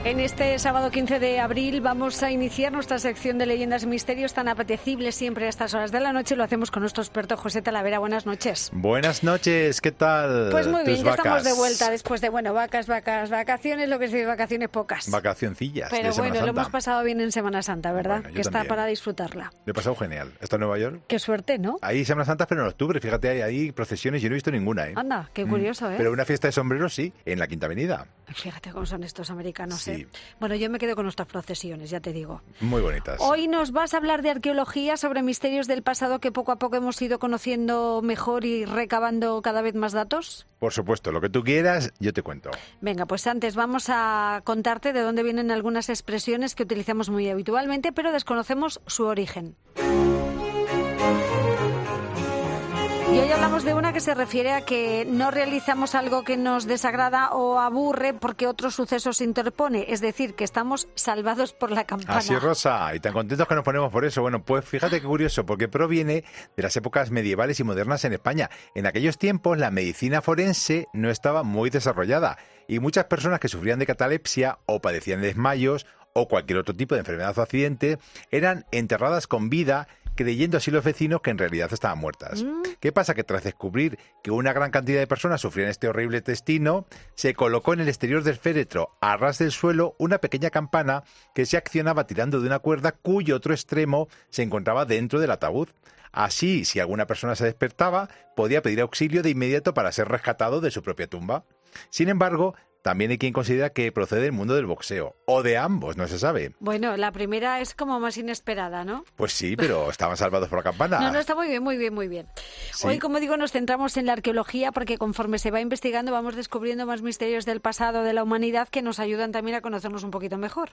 En este sábado 15 de abril vamos a iniciar nuestra sección de leyendas y misterios tan apetecible siempre a estas horas de la noche. Lo hacemos con nuestro experto José Talavera. Buenas noches. Buenas noches, ¿qué tal? Pues muy bien, ya vacas? Estamos de vuelta después de, vacaciones, lo que es vacaciones pocas. Vacacioncillas. Pero bueno, lo hemos pasado bien en Semana Santa, ¿verdad? Bueno, que está también. para disfrutarla. Lo he pasado genial. ¿Está en Nueva York? Qué suerte, ¿no? Hay Semana Santa, pero en octubre. Fíjate, hay procesiones. Yo no he visto ninguna, ¿eh? Anda, qué curioso, ¿eh? Pero una fiesta de sombreros sí, en la Quinta Avenida. Fíjate cómo son estos americanos, Sí. ¿eh? Bueno, yo me quedo con nuestras procesiones, ya te digo. Muy bonitas. Hoy nos vas a hablar de arqueología, sobre misterios del pasado que poco a poco hemos ido conociendo mejor y recabando cada vez más datos. Por supuesto, lo que tú quieras, yo te cuento. Venga, pues antes vamos a contarte de dónde vienen algunas expresiones que utilizamos muy habitualmente, pero desconocemos su origen. Y hoy hablamos de una que se refiere a que no realizamos algo que nos desagrada o aburre porque otro suceso se interpone, es decir, que estamos salvados por la campana. Así, Rosa, y tan contentos que nos ponemos por eso. Bueno, pues fíjate qué curioso, porque proviene de las épocas medievales y modernas en España. En aquellos tiempos la medicina forense no estaba muy desarrollada y muchas personas que sufrían de catalepsia o padecían de desmayos o cualquier otro tipo de enfermedad o accidente eran enterradas con vida, creyendo así los vecinos que en realidad estaban muertas. ¿Qué pasa? Que tras descubrir que una gran cantidad de personas sufrían este horrible destino, se colocó en el exterior del féretro, a ras del suelo, una pequeña campana que se accionaba tirando de una cuerda cuyo otro extremo se encontraba dentro del ataúd. Así, si alguna persona se despertaba, podía pedir auxilio de inmediato para ser rescatado de su propia tumba. Sin embargo, también hay quien considera que procede del mundo del boxeo, o de ambos, no se sabe. Bueno, la primera es como más inesperada, ¿no? Pues sí, pero estaban salvados por la campana. No, está muy bien, muy bien, muy bien. Sí. Hoy, como digo, nos centramos en la arqueología porque conforme se va investigando vamos descubriendo más misterios del pasado de la humanidad que nos ayudan también a conocernos un poquito mejor.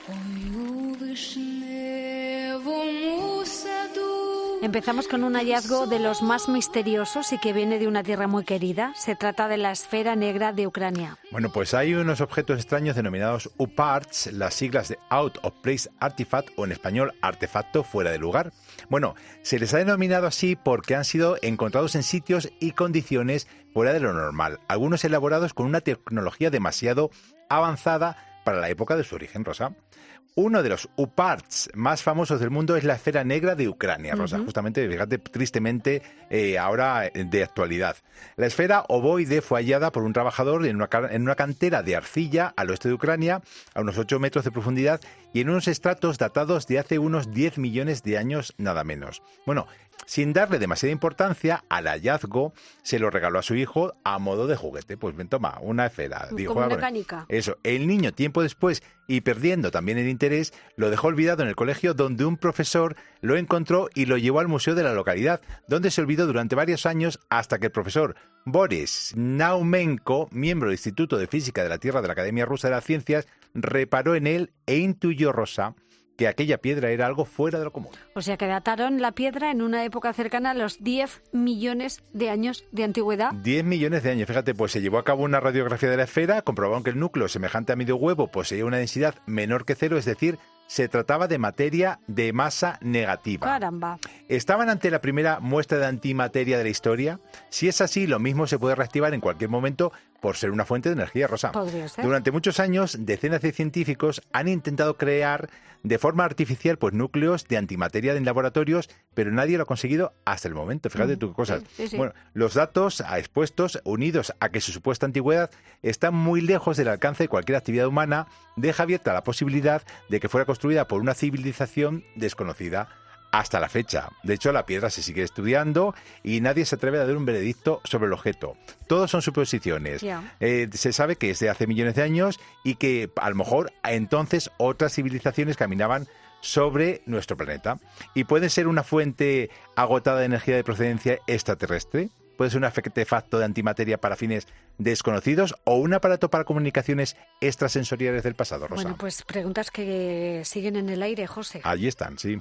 Empezamos con un hallazgo de los más misteriosos y que viene de una tierra muy querida. Se trata de la esfera negra de Ucrania. Bueno, pues hay unos objetos extraños denominados UPARTs, las siglas de Out of Place Artifact, o en español, artefacto fuera de lugar. Bueno, se les ha denominado así porque han sido encontrados en sitios y condiciones fuera de lo normal, algunos elaborados con una tecnología demasiado avanzada para la época de su origen, Rosa. Uno de los UPARTs más famosos del mundo es la esfera negra de Ucrania, Rosa, justamente, fíjate, tristemente ahora de actualidad. La esfera ovoide fue hallada por un trabajador en una cantera de arcilla al oeste de Ucrania, a unos 8 metros de profundidad y en unos estratos datados de hace unos 10 millones de años, nada menos. Bueno, sin darle demasiada importancia al hallazgo, se lo regaló a su hijo a modo de juguete. Pues ven, toma, una esfera. Como una canica. Eso, el niño tiempo después, y perdiendo también el interés, lo dejó olvidado en el colegio, donde un profesor lo encontró y lo llevó al museo de la localidad, donde se olvidó durante varios años hasta que el profesor Boris Naumenko, miembro del Instituto de Física de la Tierra de la Academia Rusa de las Ciencias, reparó en él e intuyó, Rosa, que aquella piedra era algo fuera de lo común. O sea que dataron la piedra en una época cercana a los 10 millones de años de antigüedad. 10 millones de años, fíjate, pues se llevó a cabo una radiografía de la esfera, comprobaron que el núcleo, semejante a medio huevo, poseía una densidad menor que cero, es decir, se trataba de materia de masa negativa. Caramba. ¿Estaban ante la primera muestra de antimateria de la historia? Si es así, lo mismo se puede reactivar en cualquier momento por ser una fuente de energía, Rosa. Podría ser. Durante muchos años, decenas de científicos han intentado crear de forma artificial pues núcleos de antimateria en laboratorios, pero nadie lo ha conseguido hasta el momento. Fíjate tú qué cosas. Sí. Bueno, los datos expuestos, unidos a que su supuesta antigüedad, están muy lejos del alcance de cualquier actividad humana, deja abierta la posibilidad de que fuera construida por una civilización desconocida hasta la fecha. De hecho, la piedra se sigue estudiando y nadie se atreve a dar un veredicto sobre el objeto. Todos son suposiciones. Yeah. Se sabe que es de hace millones de años y que a lo mejor entonces otras civilizaciones caminaban sobre nuestro planeta. Y puede ser una fuente agotada de energía de procedencia extraterrestre. Puede ser un artefacto de antimateria para fines desconocidos o un aparato para comunicaciones extrasensoriales del pasado, Rosa. Bueno, pues preguntas que siguen en el aire, José. Allí están, sí.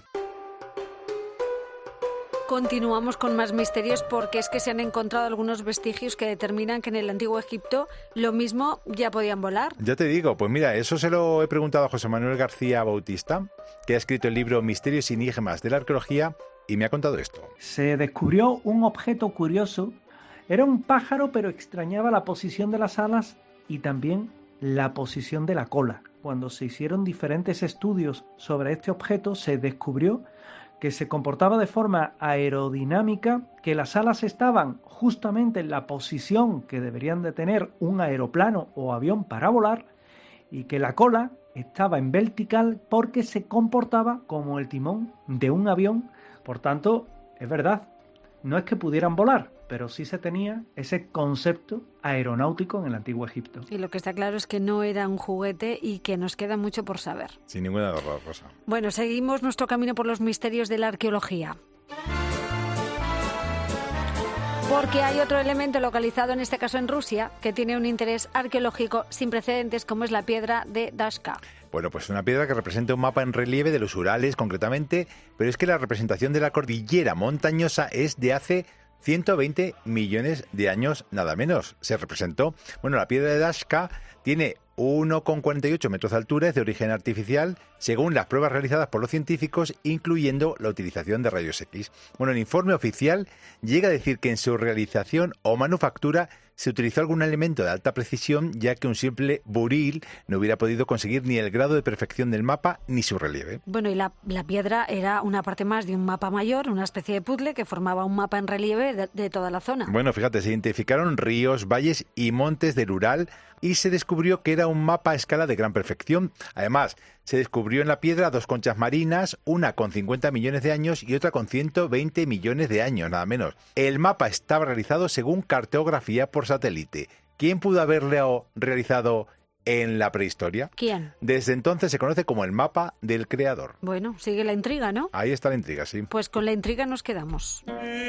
Continuamos con más misterios porque es que se han encontrado algunos vestigios que determinan que en el antiguo Egipto lo mismo ya podían volar. Ya te digo, pues mira, eso se lo he preguntado a José Manuel García Bautista, que ha escrito el libro Misterios y Enigmas de la Arqueología, y me ha contado esto. Se descubrió un objeto curioso. Era un pájaro, pero extrañaba la posición de las alas y también la posición de la cola. cuando se hicieron diferentes estudios sobre este objeto, se descubrió que se comportaba de forma aerodinámica, que las alas estaban justamente en la posición que deberían de tener un aeroplano o avión para volar, y que la cola estaba en vertical porque se comportaba como el timón de un avión. Por tanto, es verdad, no es que pudieran volar, pero sí se tenía ese concepto aeronáutico en el antiguo Egipto. Y lo que está claro es que no era un juguete y que nos queda mucho por saber. Sin ninguna duda, Rosa. Bueno, seguimos nuestro camino por los misterios de la arqueología. Porque hay otro elemento localizado, en este caso en Rusia, que tiene un interés arqueológico sin precedentes, como es la piedra de Dashka. Bueno, pues una piedra que representa un mapa en relieve de los Urales, concretamente, pero es que la representación de la cordillera montañosa es de hace 120 millones de años, nada menos. Se representó. Bueno, la piedra de Dashka tiene 1,48 metros de altura, es de origen artificial, según las pruebas realizadas por los científicos, incluyendo la utilización de rayos X. Bueno, el informe oficial llega a decir que en su realización o manufactura se utilizó algún elemento de alta precisión, ya que un simple buril no hubiera podido conseguir ni el grado de perfección del mapa ni su relieve. Bueno, y la piedra era una parte más de un mapa mayor, una especie de puzzle que formaba un mapa en relieve de toda la zona. Bueno, fíjate, se identificaron ríos, valles y montes del Ural y se descubrió que era un mapa a escala de gran perfección. Además, se descubrió en la piedra 2 conchas marinas, una con 50 millones de años y otra con 120 millones de años, nada menos. El mapa estaba realizado según cartografía por satélite. ¿Quién pudo haberlo realizado en la prehistoria? ¿Quién? Desde entonces se conoce como el mapa del creador. Bueno, sigue la intriga, ¿no? Ahí está la intriga, sí. Pues con la intriga nos quedamos.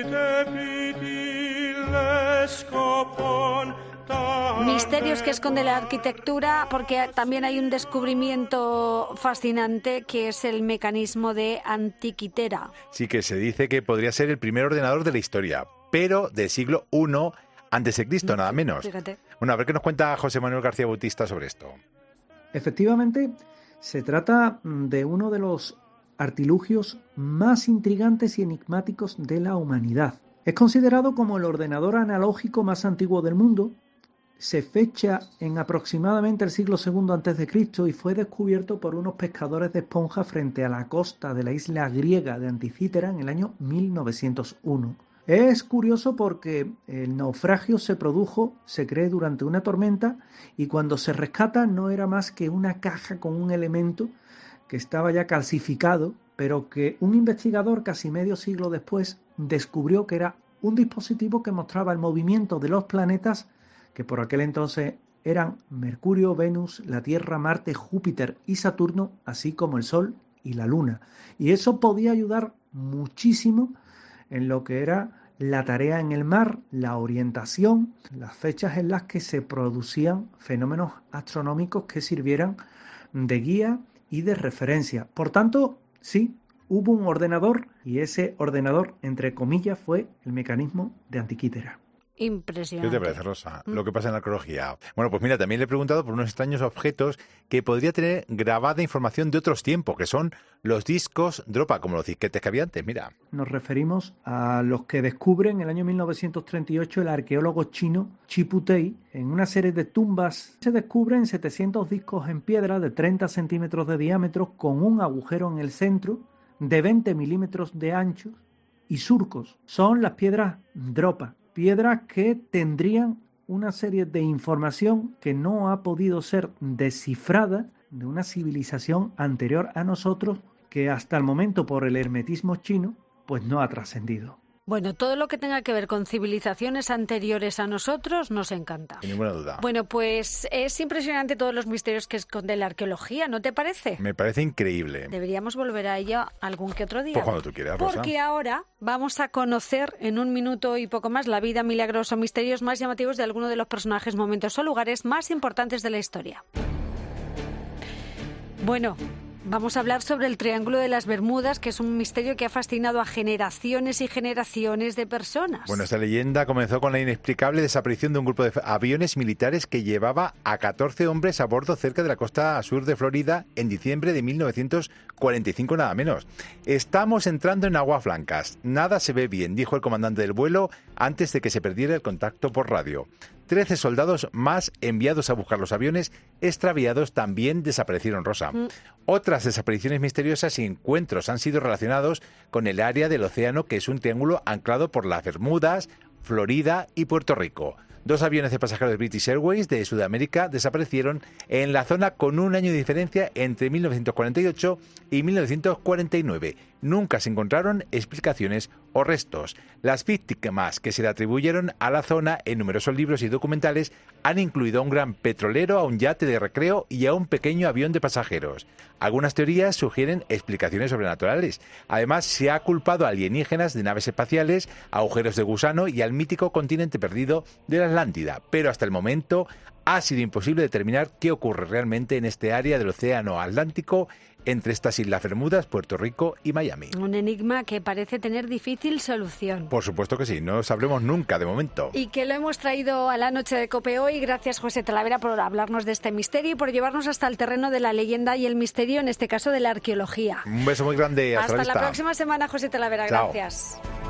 Misterios que esconde la arquitectura, porque también hay un descubrimiento fascinante que es el mecanismo de Antiquitera. Sí, que se dice que podría ser el primer ordenador de la historia, pero del siglo I antes de Cristo, nada menos. Fíjate. Bueno, a ver qué nos cuenta José Manuel García Bautista sobre esto. Efectivamente, se trata de uno de los artilugios más intrigantes y enigmáticos de la humanidad. Es considerado como el ordenador analógico más antiguo del mundo. Se fecha en aproximadamente el siglo II a.C. y fue descubierto por unos pescadores de esponja frente a la costa de la isla griega de Anticítera en el año 1901. Es curioso porque el naufragio se produjo, se cree, durante una tormenta, y cuando se rescata no era más que una caja con un elemento que estaba ya calcificado, pero que un investigador casi medio siglo después descubrió que era un dispositivo que mostraba el movimiento de los planetas, que por aquel entonces eran Mercurio, Venus, la Tierra, Marte, Júpiter y Saturno, así como el Sol y la Luna. Y eso podía ayudar muchísimo en lo que era la tarea en el mar, la orientación, las fechas en las que se producían fenómenos astronómicos que sirvieran de guía y de referencia. Por tanto, sí, hubo un ordenador, y ese ordenador, entre comillas, fue el mecanismo de Antiquitera. Impresionante. ¿Qué te parece, Rosa? Lo que pasa en la arqueología. Bueno, pues mira, también le he preguntado por unos extraños objetos que podría tener grabada información de otros tiempos, que son los discos dropa, como los disquetes que había antes, mira. Nos referimos a los que descubre en el año 1938 el arqueólogo chino Chiputei. En una serie de tumbas se descubren 700 discos en piedra de 30 centímetros de diámetro con un agujero en el centro de 20 milímetros de ancho y surcos. Son las piedras dropa. Piedras que tendrían una serie de información que no ha podido ser descifrada de una civilización anterior a nosotros, que hasta el momento, por el hermetismo chino, pues no ha trascendido. Bueno, todo lo que tenga que ver con civilizaciones anteriores a nosotros nos encanta. Sin ninguna duda. Bueno, pues es impresionante todos los misterios que esconde la arqueología, ¿no te parece? Me parece increíble. Deberíamos volver a ella algún que otro día. Pues cuando tú quieras, Rosa. Porque ahora vamos a conocer en un minuto y poco más la vida, milagros o misterios más llamativos de alguno de los personajes, momentos o lugares más importantes de la historia. Bueno, vamos a hablar sobre el Triángulo de las Bermudas, que es un misterio que ha fascinado a generaciones y generaciones de personas. Bueno, esta leyenda comenzó con la inexplicable desaparición de un grupo de aviones militares que llevaba a 14 hombres a bordo cerca de la costa sur de Florida en diciembre de 1945, nada menos. Estamos entrando en aguas blancas. Nada se ve bien, dijo el comandante del vuelo antes de que se perdiera el contacto por radio. 13 soldados más enviados a buscar los aviones extraviados también desaparecieron, Rosa. Otras desapariciones misteriosas y encuentros han sido relacionados con el área del océano, que es un triángulo anclado por las Bermudas, Florida y Puerto Rico. 2 aviones de pasajeros de British Airways de Sudamérica desaparecieron en la zona con un año de diferencia entre 1948 y 1949. Nunca se encontraron explicaciones o restos. Las víctimas que se le atribuyeron a la zona en numerosos libros y documentales han incluido a un gran petrolero, a un yate de recreo y a un pequeño avión de pasajeros. Algunas teorías sugieren explicaciones sobrenaturales. Además, se ha culpado a alienígenas de naves espaciales, a agujeros de gusano y al mítico continente perdido de la Atlántida. Pero hasta el momento ha sido imposible determinar qué ocurre realmente en este área del océano Atlántico entre estas Islas Bermudas, Puerto Rico y Miami. Un enigma que parece tener difícil solución. Por supuesto que sí, no sabremos nunca de momento. Y que lo hemos traído a la noche de COPE hoy. Gracias, José Talavera, por hablarnos de este misterio y por llevarnos hasta el terreno de la leyenda y el misterio, en este caso de la arqueología. Un beso muy grande. Hasta la próxima semana, José Talavera. Chao. Gracias.